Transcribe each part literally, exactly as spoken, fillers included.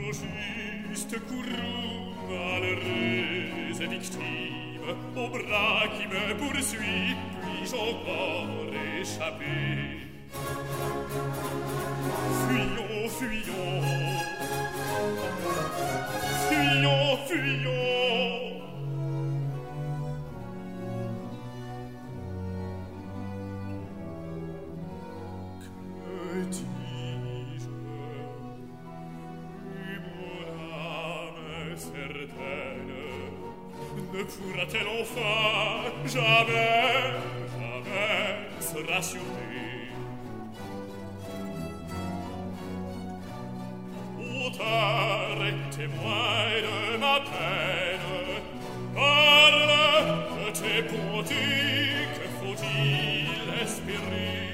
juste courroux, malheureuse victime, au bras qui me poursuit, puis-je encore échapper? Fuyons, fuyons, fuyons, fuyons. Que dis-je? Et mon âme certaine ne pourra-t-elle enfin jamais, jamais se rassurer? Auteur et témoin de ma peine, parle de tes bontés, que faut-il espérer?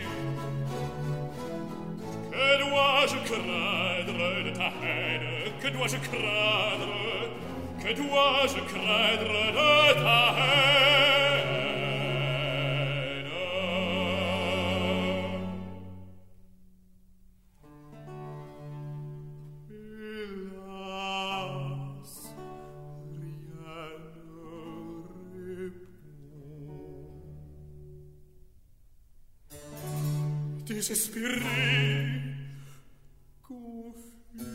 Que dois-je craindre de ta haine? Que dois-je craindre? Que dois-je craindre de ta haine? Désespéré, confus.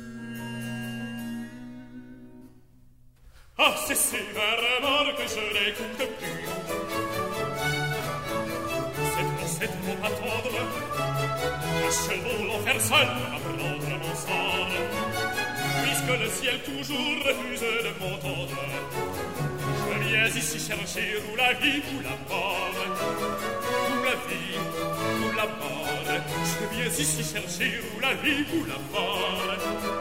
Ah, c'est sévèrement que je n'écoute plus. C'est trop, c'est trop attendre. Achevons l'enfer seul à prendre mon sort. Puisque le ciel toujours refuse de m'entendre, je viens ici chercher ou la vie ou la mort. Ou la vie ou la mort. Je viens ici chercher ou la vie ou la mort.